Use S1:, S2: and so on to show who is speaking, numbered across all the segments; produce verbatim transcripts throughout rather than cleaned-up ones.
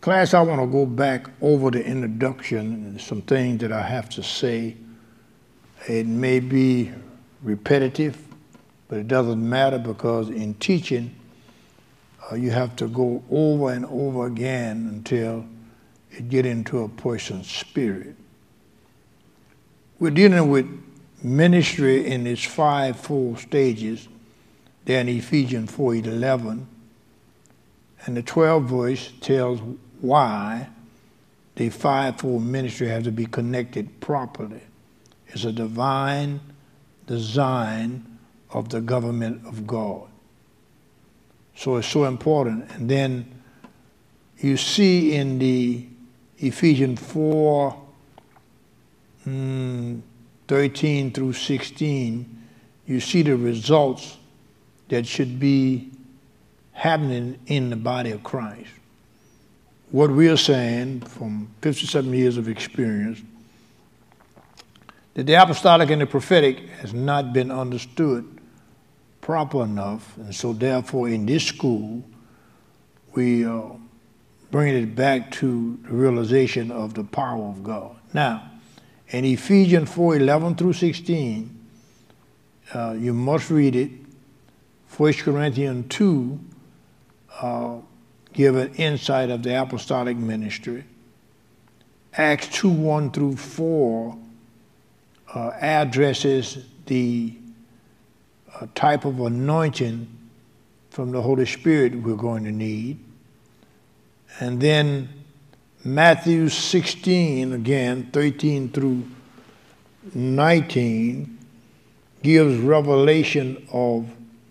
S1: Class, I want to go back over the introduction and some things that I have to say. It may be repetitive, but it doesn't matter because in teaching, uh, you have to go over and over again until you get into a person's spirit. We're dealing with ministry in its five full stages there in Ephesians four eleven, and the twelfth verse tells why the fivefold ministry has to be connected properly. It's a divine design of the government of God. So it's so important. And then you see in the Ephesians four, mm, thirteen through sixteen, you see the results that should be happening in the body of Christ. What we are saying from fifty-seven years of experience, that the apostolic and the prophetic has not been understood proper enough, and so therefore in this school we uh, bring it back to the realization of the power of God. Now, in Ephesians four eleven through sixteen, uh, you must read it. First Corinthians two uh, give an insight of the apostolic ministry. Acts two one through four uh, addresses the uh, type of anointing from the Holy Spirit we're going to need. And then Matthew sixteen, again, thirteen through nineteen, gives revelation of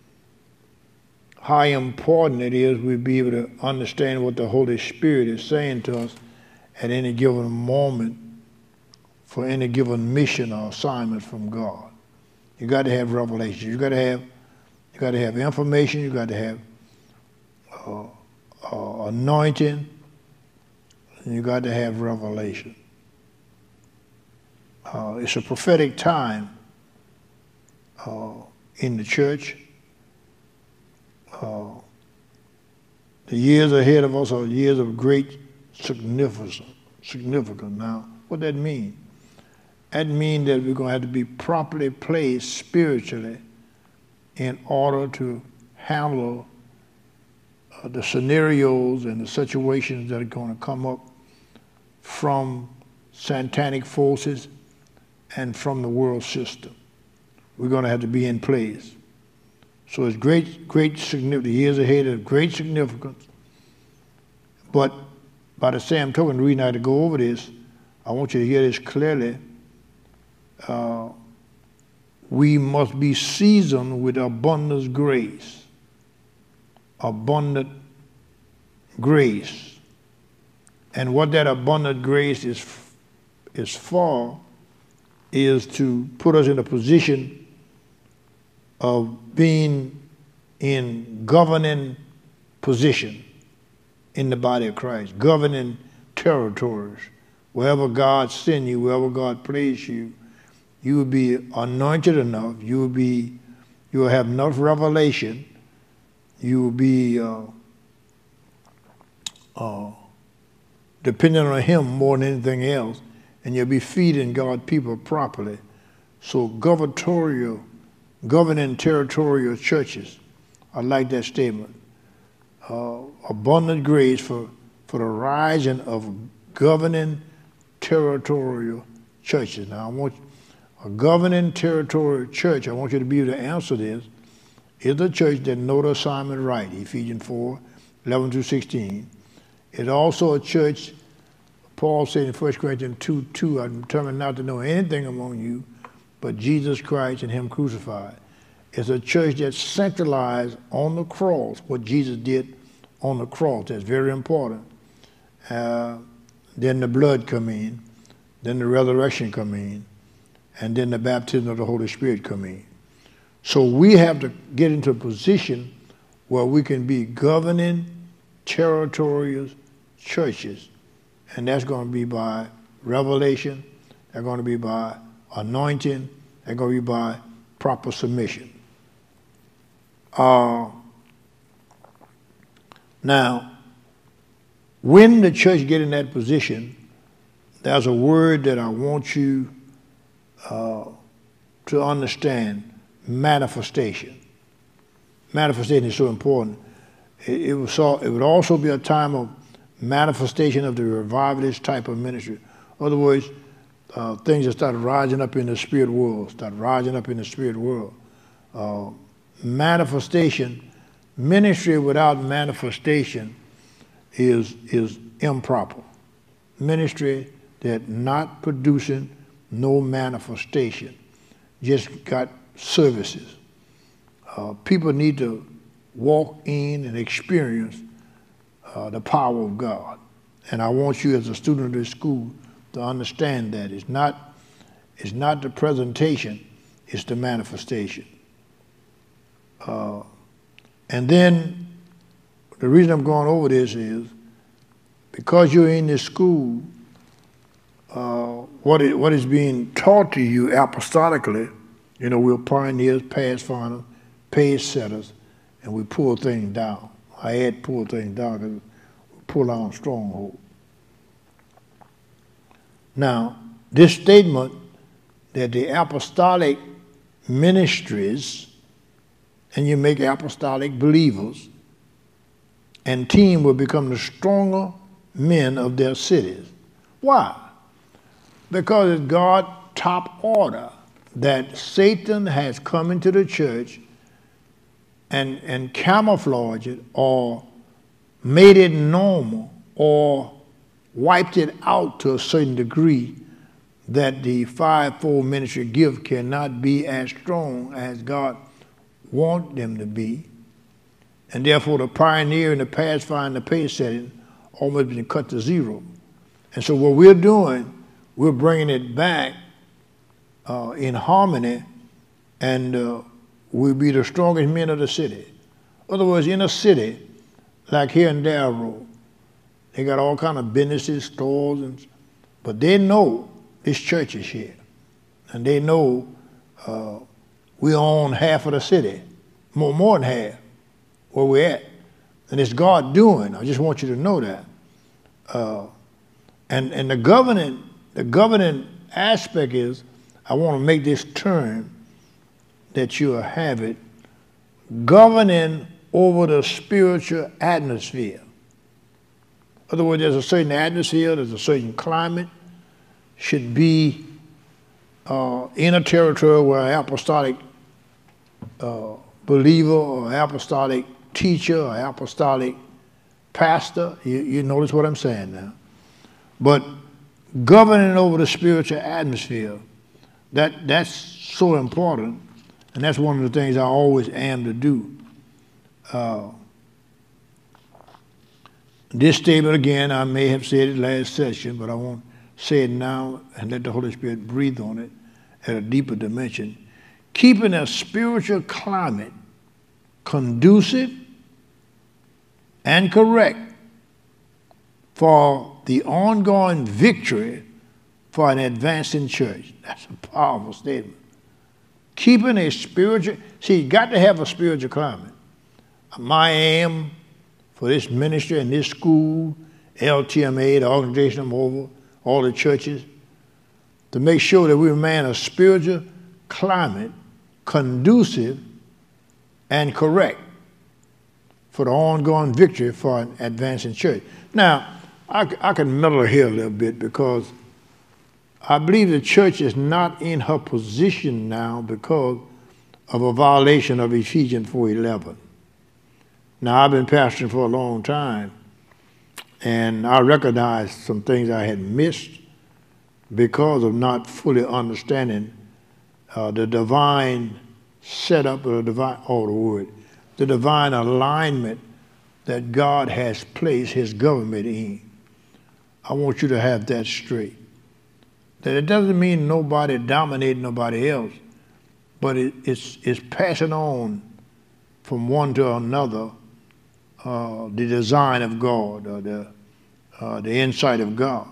S1: how important it is we be able to understand what the Holy Spirit is saying to us at any given moment for any given mission or assignment from God. You got to have revelation. You got to have, you got to have information. You got to have uh, uh, anointing. And you got to have revelation. Uh, it's a prophetic time uh, in the church. Uh, the years ahead of us are years of great significance. Significance. Now, what that mean? That means that we're going to have to be properly placed spiritually in order to handle uh, the scenarios and the situations that are going to come up from satanic forces and from the world system. We're going to have to be in place. So it's great, great significance. The years ahead of great significance. But by the same token, the reason I had to go over this, I want you to hear this clearly. Uh, we must be seasoned with abundant grace. Abundant grace. And what that abundant grace is, is for is to put us in a position of being in governing position in the body of Christ, governing territories. Wherever God sends you, wherever God places you, you will be anointed enough, you will be, you will have enough revelation, you will be uh, uh, dependent on Him more than anything else, and you'll be feeding God's people properly. So gubernatorial, governing territorial churches, I like that statement. Uh, abundant grace for, for the rising of governing territorial churches. Now, I want a governing territorial church, I want you to be able to answer this, is a church that knows the assignment right, Ephesians four, eleven through sixteen. It's also a church, Paul said in First Corinthians two, two, I'm determined not to know anything among you but Jesus Christ and Him crucified. It's a church that's centralized on the cross, what Jesus did on the cross. That's very important. Uh, then the blood come in, then the resurrection come in, and then the baptism of the Holy Spirit come in. So we have to get into a position where we can be governing territorial churches, and that's going to be by revelation, that's going to be by anointing, that's going to be by proper submission. Uh, now, When the church get in that position, there's a word that I want you uh, to understand: manifestation. Manifestation is so important. It, it, was so, it would also be a time of manifestation of the revivalist type of ministry. In other words, uh, things that started rising up in the spirit world, started rising up in the spirit world. Uh, manifestation, ministry without manifestation is, is improper. Ministry that not producing no manifestation, just got services. Uh, people need to walk in and experience uh, the power of God. And I want you as a student of this school to understand that. It's not, it's not the presentation, it's the manifestation. Uh, and then the reason I'm going over this is because you're in this school, uh, what, it, what is being taught to you apostolically, you know, we're pioneers, path finders, pace setters, and we pull things down. I had pull things down because we pull down stronghold. Now, this statement that the apostolic ministries, and you make apostolic believers, and team will become the stronger men of their cities. Why? Because it's God's top order that Satan has come into the church and, and camouflaged it or made it normal or wiped it out to a certain degree that the fivefold ministry gift cannot be as strong as God wants them to be. And therefore the pioneer and the path finder, the pace setting almost been cut to zero. And so what we're doing, we're bringing it back uh, in harmony, and uh, we'll be the strongest men of the city. In other words, in a city, like here in Darrow, they got all kind of businesses, stores, and, but they know this church is here. And they know uh, we own half of the city, more, more than half, where we're at. And it's God doing. I just want you to know that. Uh, and, and the governing, the governing aspect is, I want to make this term that you'll have it, governing over the spiritual atmosphere. In other words, there's a certain atmosphere, there's a certain climate, should be uh, in a territory where an apostolic uh, believer or apostolic teacher or apostolic pastor, you, you notice what I'm saying now, but governing over the spiritual atmosphere, that, that's so important, and that's one of the things I always am to do. Uh, this statement, again, I may have said it last session, but I won't say it now and let the Holy Spirit breathe on it at a deeper dimension. Keeping a spiritual climate conducive and correct for the ongoing victory for an advancing church. That's a powerful statement. Keeping a spiritual, see, you got to have a spiritual climate. My aim for this ministry and this school, L T M A, the organization I'm over, all the churches, to make sure that we remain a spiritual climate conducive and correct for the ongoing victory for an advancing church. Now, I, I can meddle here a little bit because I believe the church is not in her position now because of a violation of Ephesians four eleven. Now, I've been pastoring for a long time, and I recognize some things I had missed because of not fully understanding uh, the divine setup or the divine, oh, the word, the divine alignment that God has placed his government in. I want you to have that straight. That it doesn't mean nobody dominating nobody else, but it, it's, it's passing on from one to another uh, the design of God or the, uh, the insight of God.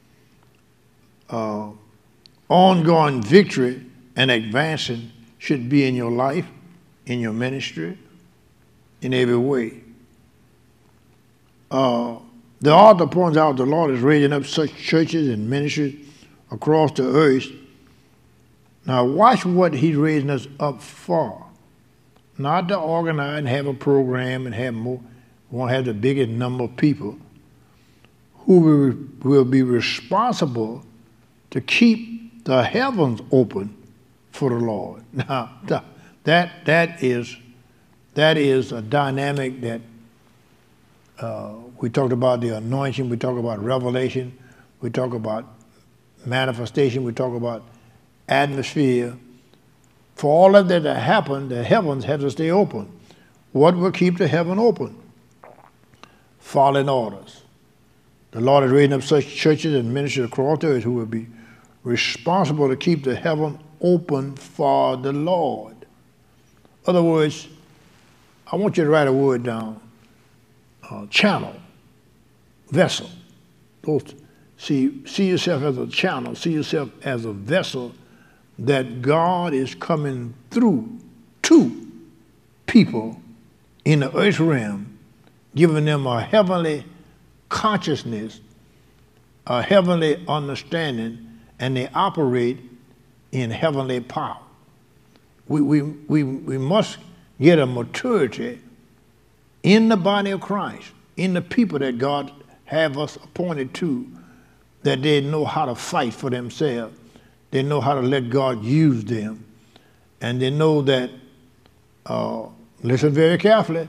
S1: Uh, ongoing victory and advancing should be in your life, in your ministry, in every way. Uh, The author points out the Lord is raising up such churches and ministries across the earth. Now watch what he's raising us up for. Not to organize and have a program and have more, won't have the biggest number of people who will, will be responsible to keep the heavens open for the Lord. Now that that is that is a dynamic that uh, we talked about the anointing, we talk about revelation, we talk about manifestation, we talk about atmosphere. For all of that to happen, the heavens have to stay open. What will keep the heaven open? Following orders. The Lord is raising up such churches and ministers across the earth who will be responsible to keep the heaven open for the Lord. In other words, I want you to write a word down. Uh, channel, vessel. Those, see, see yourself as a channel. See yourself as a vessel that God is coming through to people in the earth realm, giving them a heavenly consciousness, a heavenly understanding, and they operate in heavenly power. We, we, we, we must get a maturity in the body of Christ, in the people that God have us appointed to, that they know how to fight for themselves. They know how to let God use them. And they know that, uh, listen very carefully,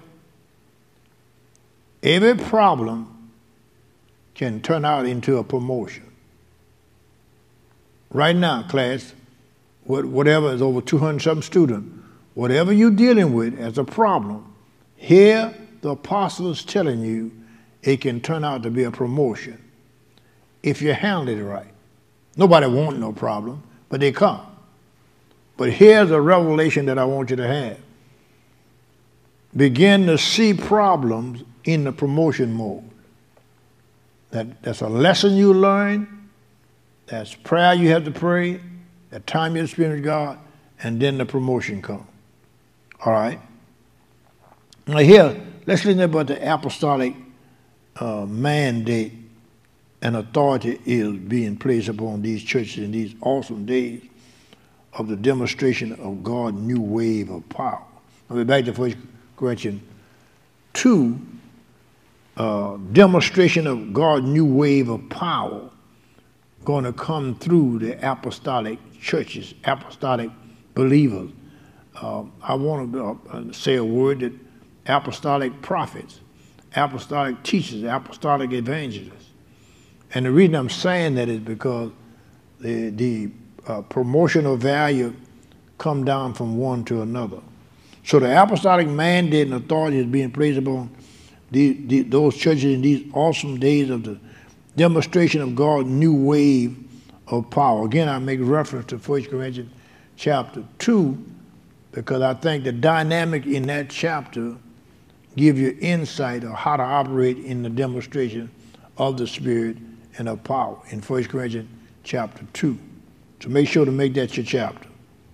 S1: every problem can turn out into a promotion. Right now, class, whatever is over two hundred something students, whatever you're dealing with as a problem, here the apostle is telling you it can turn out to be a promotion if you handle it right. Nobody wants no problem, but they come. But here's a revelation that I want you to have. Begin to see problems in the promotion mode. That, that's a lesson you learn. That's prayer you have to pray. That time you spend with God. And then the promotion comes. All right? Now here, let's listen about the apostolic uh, mandate and authority is being placed upon these churches in these awesome days of the demonstration of God's new wave of power. I'll be back to First Corinthians two, uh, demonstration of God's new wave of power going to come through the apostolic churches, apostolic believers. Uh, I want to uh, say a word that apostolic prophets, apostolic teachers, apostolic evangelists. And the reason I'm saying that is because the, the uh, promotional value come down from one to another. So the apostolic mandate and authority is being placed upon the, the, those churches in these awesome days of the demonstration of God's new wave of power. Again, I make reference to First Corinthians chapter two because I think the dynamic in that chapter give you insight of how to operate in the demonstration of the Spirit and of power in First Corinthians chapter two. So make sure to make that your chapter.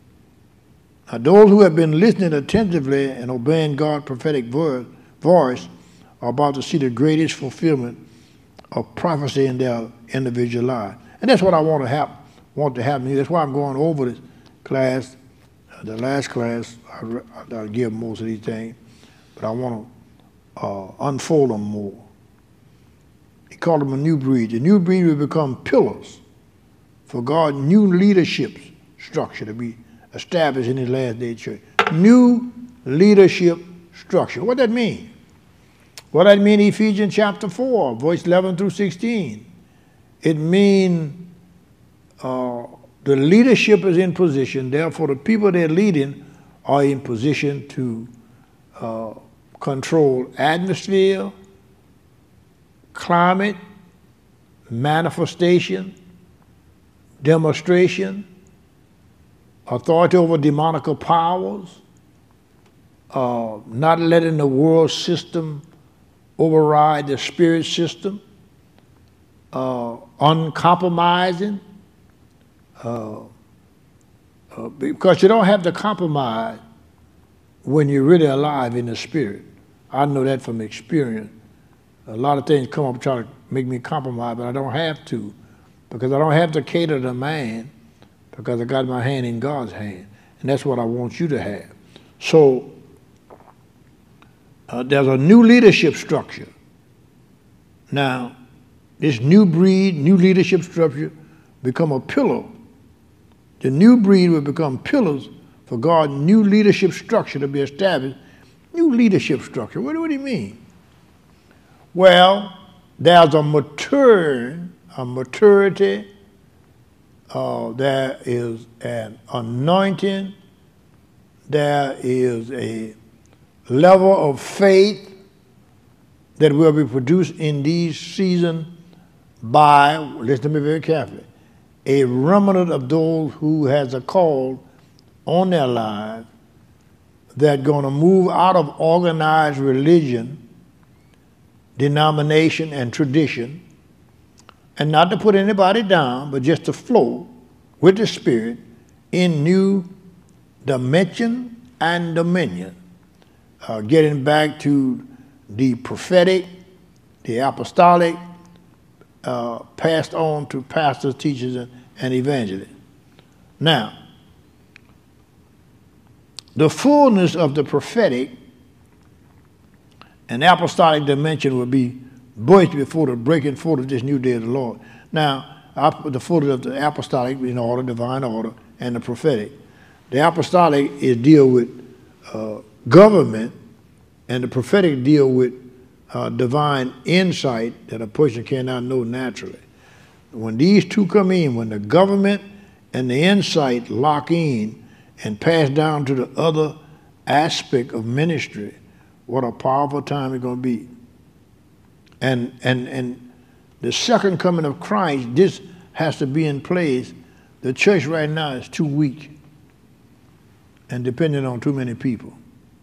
S1: Now those who have been listening attentively and obeying God's prophetic voice are about to see the greatest fulfillment of prophecy in their individual life. And that's what I want to have, want to happen here. That's why I'm going over this class, uh, the last class. I, I'll give most of these things, but I want to uh, unfold them more. He called them a new breed. The new breed will become pillars for God's new leadership structure to be established in His last day church. New leadership structure. What that mean? What that mean in Ephesians chapter four, verse eleven through sixteen? It means uh, the leadership is in position, therefore the people they're leading are in position to uh, control atmosphere, climate, manifestation, demonstration, authority over demonical powers, uh, not letting the world system override the spirit system, uh, uncompromising, uh, uh, because you don't have to compromise when you're really alive in the spirit. I know that from experience. A lot of things come up try to make me compromise, but I don't have to, because I don't have to cater to man, because I got my hand in God's hand, and that's what I want you to have. So uh, there's a new leadership structure. Now, this new breed, new leadership structure become a pillar. The new breed will become pillars for God's new leadership structure to be established. New leadership structure, what, what do you mean? Well, there's a mature, a maturity, uh, there is an anointing, there is a level of faith that will be produced in these seasons by, listen to me very carefully, a remnant of those who has a call on their lives that going to move out of organized religion, denomination, and tradition, and not to put anybody down, but just to flow with the Spirit in new dimension and dominion, uh, getting back to the prophetic, the apostolic, uh, passed on to pastors, teachers, and, and evangelists. Now, the fullness of the prophetic and apostolic dimension will be birthed before the breaking forth of this new day of the Lord. Now, I put the fullness of the apostolic in order, divine order, and the prophetic. The apostolic is deal with uh, government, and the prophetic deal with uh, divine insight that a person cannot know naturally. When these two come in, when the government and the insight lock in and pass down to the other aspect of ministry, what a powerful time it's going to be. And, and, and the second coming of Christ, this has to be in place. The church right now is too weak and dependent on too many people.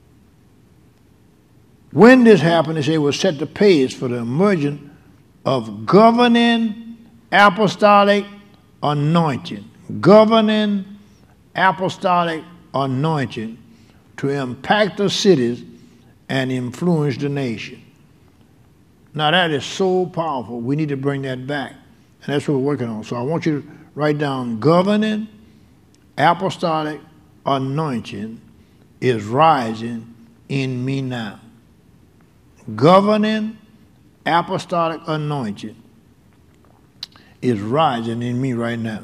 S1: When this happened, it will set the pace for the emergence of governing apostolic anointing. Governing apostolic anointing to impact the cities and influence the nation. Now that is so powerful. We need to bring that back. And that's what we're working on. So I want you to write down governing apostolic anointing is rising in me now. Governing apostolic anointing is rising in me right now.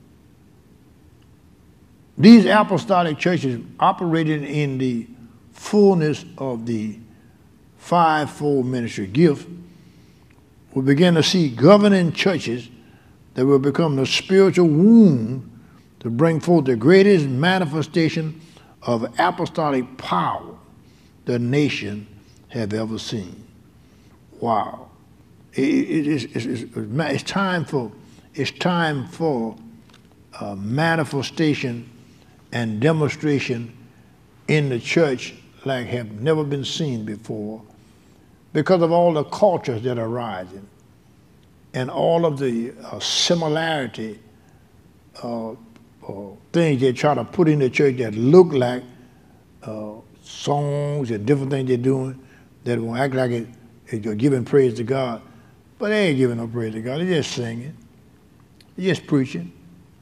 S1: These apostolic churches operating in the fullness of the fivefold ministry gift will begin to see governing churches that will become the spiritual womb to bring forth the greatest manifestation of apostolic power the nation have ever seen. Wow. It, it, it's, it's, it's time for, it's time for uh, manifestation and demonstration in the church like have never been seen before, because of all the cultures that are rising and all of the uh, similarity uh, uh, things they try to put in the church that look like uh, songs and different things they're doing that will act like it, you're giving praise to God, but they ain't giving no praise to God. They're just singing. They're just preaching.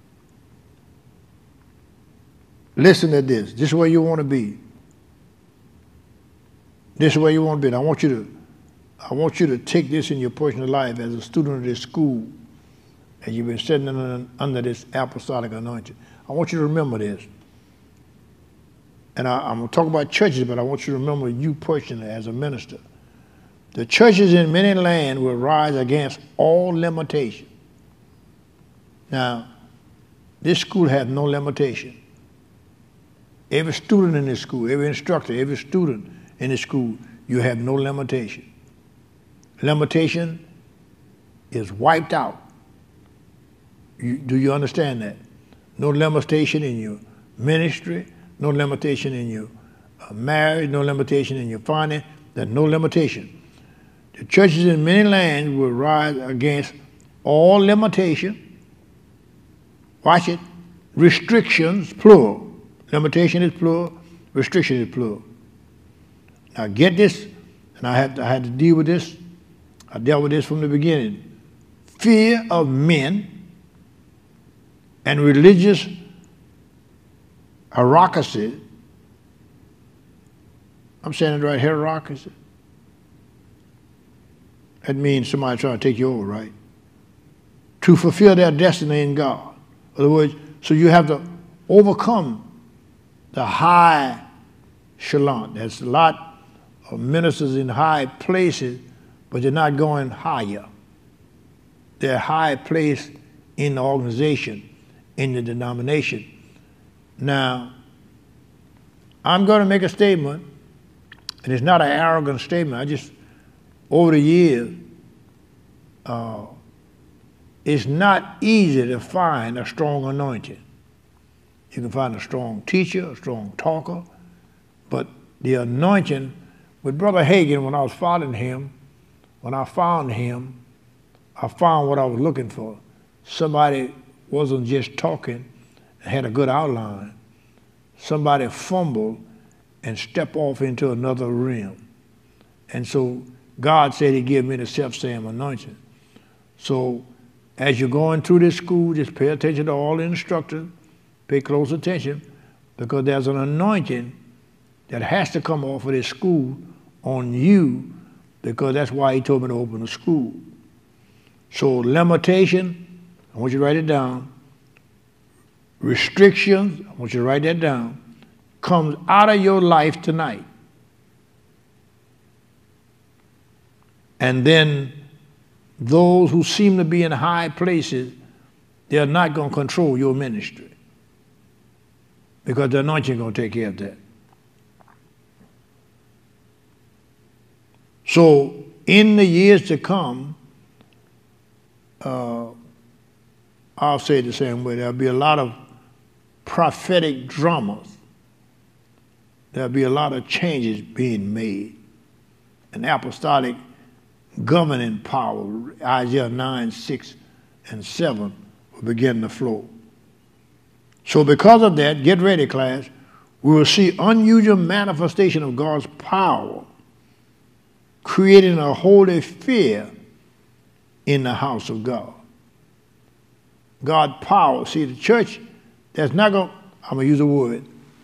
S1: Listen to this. This is where you want to be. This is where you want to be. And I want you to, I want you to take this in your personal life as a student of this school, and you've been sitting under, under this apostolic anointing. I want you to remember this. And I, I'm going to talk about churches, but I want you to remember you personally as a minister. The churches in many lands will rise against all limitation. Now, this school has no limitation. Every student in this school, every instructor, every student in this school, you have no limitation. Limitation is wiped out. You, do you understand that? No limitation in your ministry, no limitation in your uh, marriage, no limitation in your finance. There's no limitation. The churches in many lands will rise against all limitation. Watch it. Restrictions, plural. Limitation is plural. Restriction is plural. Now get this, and I had to, I had to deal with this I dealt with this from the beginning. Fear of men and religious hierarchy. I'm saying it right, hierarchy. That means somebody trying to take you over, right? To fulfill their destiny in God. In other words, so you have to overcome the high echelon. There's a lot of ministers in high places, but they're not going higher. They're high placed in the organization, in the denomination. Now, I'm going to make a statement, and it's not an arrogant statement. I just, over the years, uh, it's not easy to find a strong anointing. You can find a strong teacher, a strong talker, but the anointing, with Brother Hagin, when I was following him, when I found him, I found what I was looking for. Somebody wasn't just talking and had a good outline. Somebody fumbled and stepped off into another realm. And so God said he gave me the self-same anointing. So as you're going through this school, just pay attention to all the instructors, pay close attention, because there's an anointing that has to come off of this school on you, because that's why he told me to open a school. So limitation, I want you to write it down. Restrictions, I want you to write that down, comes out of your life tonight. And then those who seem to be in high places, they're not going to control your ministry, because the anointing is going to take care of that. So in the years to come, uh, I'll say it the same way, there'll be a lot of prophetic dramas. There'll be a lot of changes being made. An apostolic governing power, Isaiah nine, six, and seven, will begin to flow. So because of that, get ready, class, we will see unusual manifestation of God's power, creating a holy fear in the house of God. God's power. See, the church, that's not going to, I'm going to use a word,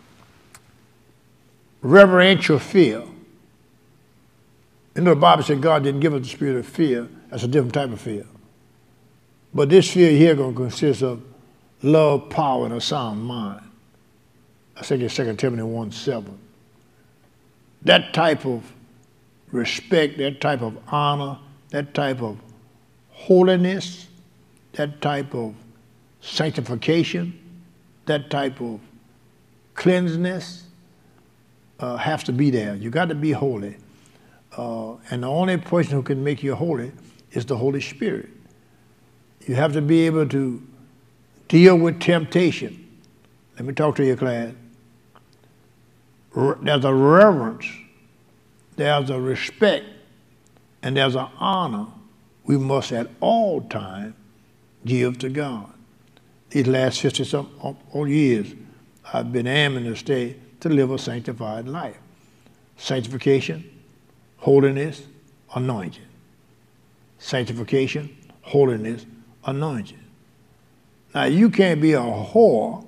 S1: reverential fear. You know, the Bible said God didn't give us the spirit of fear. That's a different type of fear. But this fear here going to consist of love, power, and a sound mind. I think it's Second Timothy one, seven. That type of respect, that type of honor, that type of holiness, that type of sanctification, that type of cleanliness uh, have to be there. You got to be holy. Uh, and the only person who can make you holy is the Holy Spirit. You have to be able to deal with temptation. Let me talk to you, class. There's a reverence, there's a respect, and there's an honor we must at all times give to God. These last fifty-some years, I've been aiming to stay to live a sanctified life. Sanctification, holiness, anointing. Sanctification, holiness, anointing. Now, you can't be a whore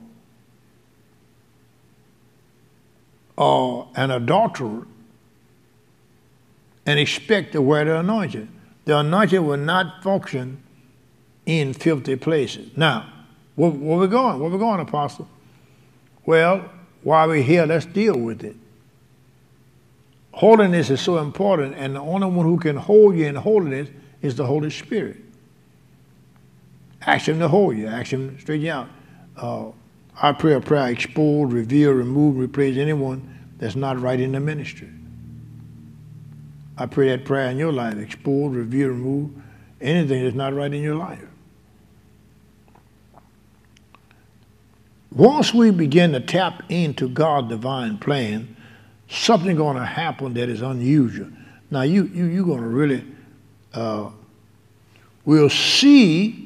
S1: or an adulterer and expect to wear the anointing. The anointing will not function in filthy places. Now, where, where we going? Where we going, Apostle? Well, while we're here, let's deal with it. Holiness is so important, and the only one who can hold you in holiness is the Holy Spirit. Ask him to hold you. Ask him to straighten you out. Uh, I pray a prayer, expose, reveal, remove, replace anyone that's not right in the ministry. I pray that prayer in your life, expose, reveal, remove anything that's not right in your life. Once we begin to tap into God's divine plan, something's going to happen that is unusual. Now, you, you, you're going to really, uh, we'll see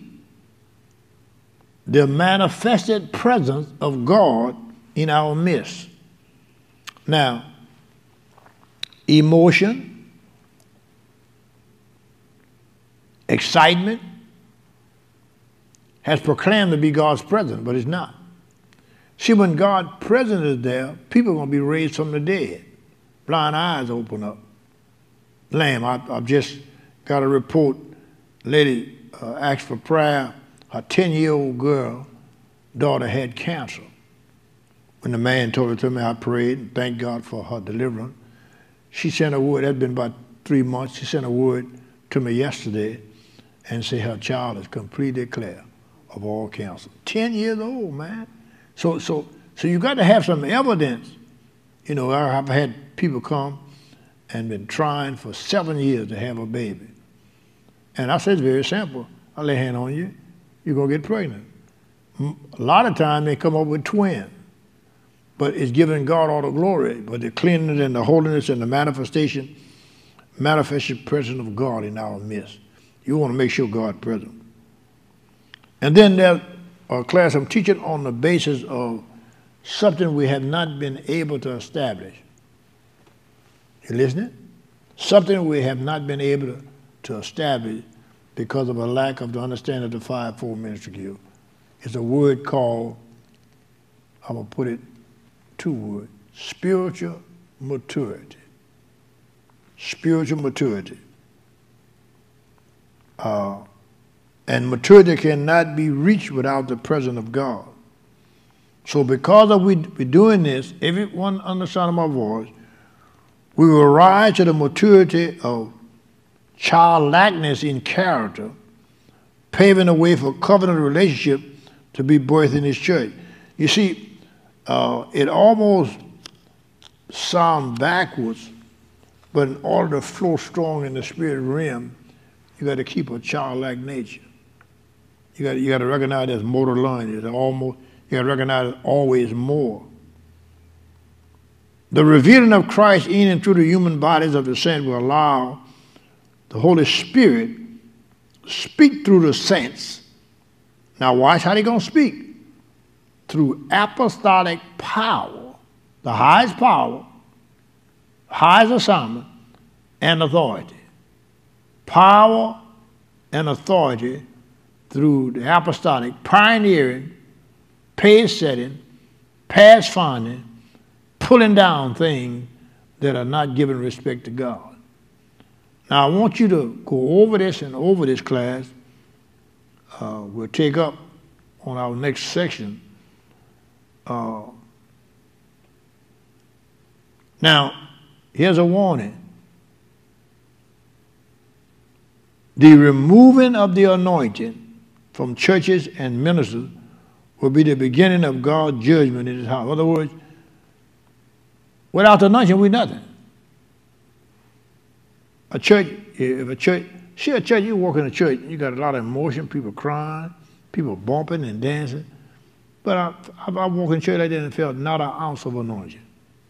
S1: the manifested presence of God in our midst. Now, emotion, excitement, has proclaimed to be God's presence, but it's not. See, when God's presence is there, people are going to be raised from the dead. Blind eyes open up. Lame, I, I've just got a report. Lady uh, asked for prayer. Her ten-year-old girl, daughter had cancer. When the man told it to me, I prayed and thanked God for her deliverance. She sent a word, it had been about three months, she sent a word to me yesterday and said her child is completely clear of all cancer. Ten years old, man. So so so you got to have some evidence. You know, I've had people come and been trying for seven years to have a baby. And I said, it's very simple. I lay a hand on you, you're going to get pregnant. A lot of times they come up with twins. But it's giving God all the glory. But the cleanness and the holiness and the manifestation, manifested presence of God in our midst. You want to make sure God's present. And then there's a class I'm teaching on the basis of something we have not been able to establish. You listening? Something we have not been able to, to establish because of a lack of the understanding of the five-fold ministry gift. It's a word called, I'm going to put it, two words, spiritual maturity. Spiritual maturity. Uh, and maturity cannot be reached without the presence of God. So because of we, we're doing this, everyone under the sound of my voice, we will rise to the maturity of childlikeness in character, paving the way for covenant relationship to be birthed in His church. You see, Uh, it almost sounds backwards, but in order to flow strong in the spirit realm, you got to keep a childlike nature. You got you got to recognize there's more to learn. It's almost you got to recognize there's always more. The revealing of Christ in and through the human bodies of the saints will allow the Holy Spirit to speak through the saints. Now, watch how they gonna speak. Through apostolic power, the highest power, highest assignment, and authority. Power and authority through the apostolic, pioneering, pace setting, path finding, pulling down things that are not giving respect to God. Now, I want you to go over this and over this class. Uh, we'll take up on our next section. Uh, now, here's a warning. The removing of the anointing from churches and ministers will be the beginning of God's judgment in His house. In other words, without the anointing, we're nothing. A church, if a church, see a church, you walk in a church, you got a lot of emotion, people crying, people bumping and dancing. But I, I, I walked in church like that and felt not an ounce of anointing.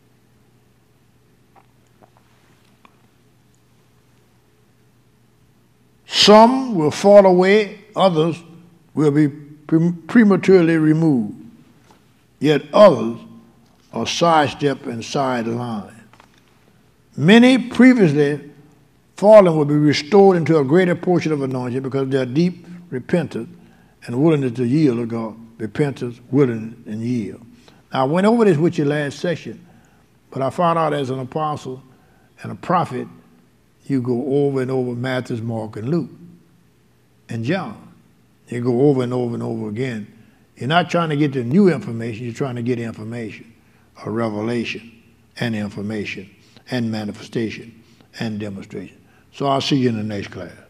S1: Some will fall away, others will be pre prematurely removed. Yet others are sidestepped and sidelined. Many previously fallen will be restored into a greater portion of anointing because of their deep repentance and willingness to yield to God. Repentance, willingness, and yield. Now, I went over this with you last session, but I found out as an apostle and a prophet, you go over and over Matthew, Mark, and Luke, and John. You go over and over and over again. You're not trying to get the new information, you're trying to get information, a revelation, and information, and manifestation, and demonstration. So I'll see you in the next class.